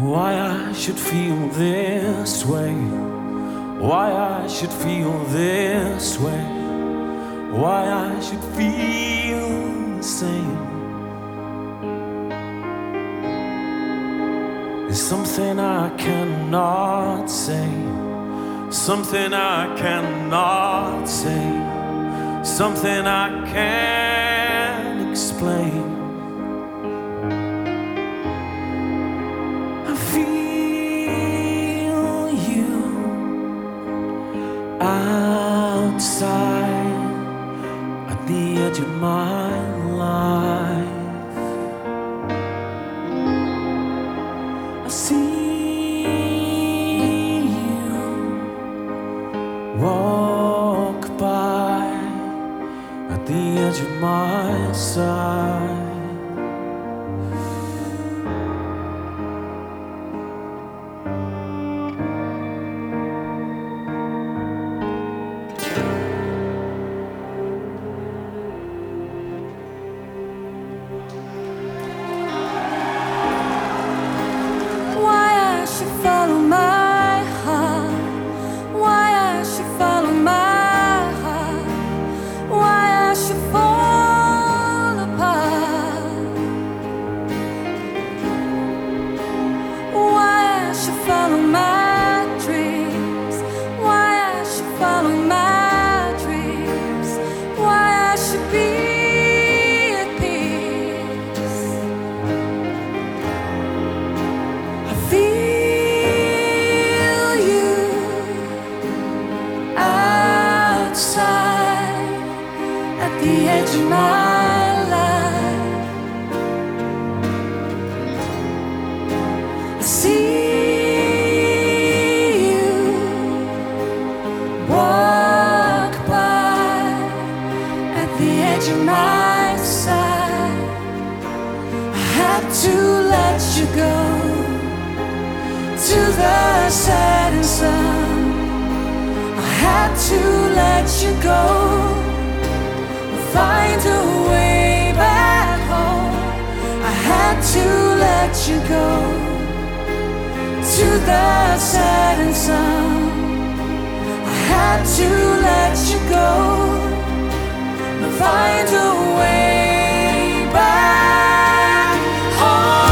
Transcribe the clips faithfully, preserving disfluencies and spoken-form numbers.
Why I should feel this way, why I should feel this way, why I should feel the same. There's something I cannot say, something I cannot say, something I can't explain. I feel you outside at the edge of my life. I see you walk by at the edge of my side. Follow my heart, why I should follow my heart, why I should fall apart, why I should follow my dreams, why I should follow my dreams, why I should be at peace. I feel at the edge of my life. I see you walk by at the edge of my side. I had to let you go to the setting sun. I had to let you go, find a way back home. I had to let you go to the setting sun. I had to let you go, find a way back home.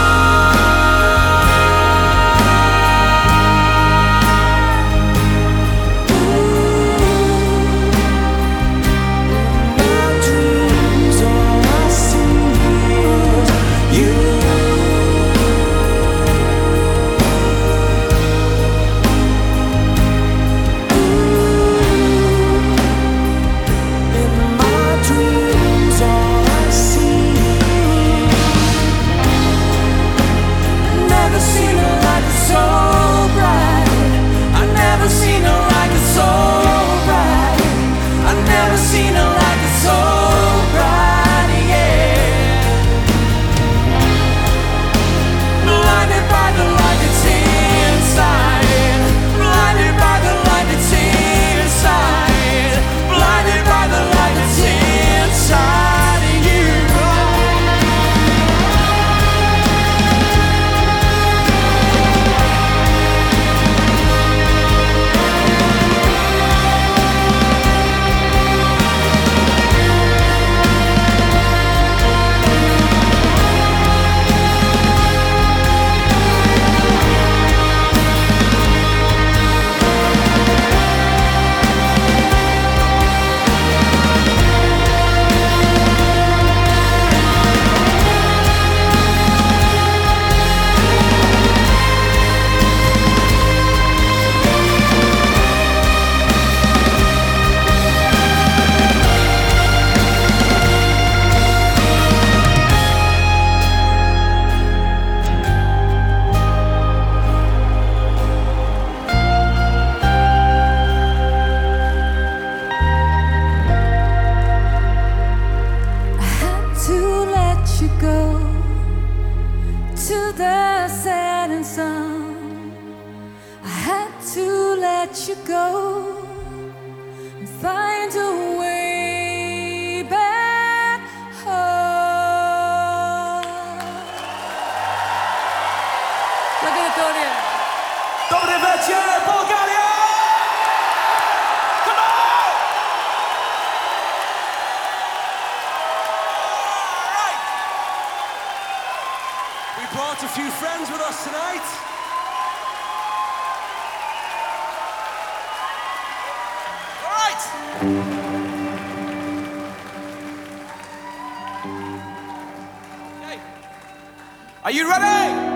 You go and find a way back home. Terytoria. Dobry wieczór, Bułgaria! Come on! All right. We brought a few friends with us tonight. All right. Okay. Are you ready?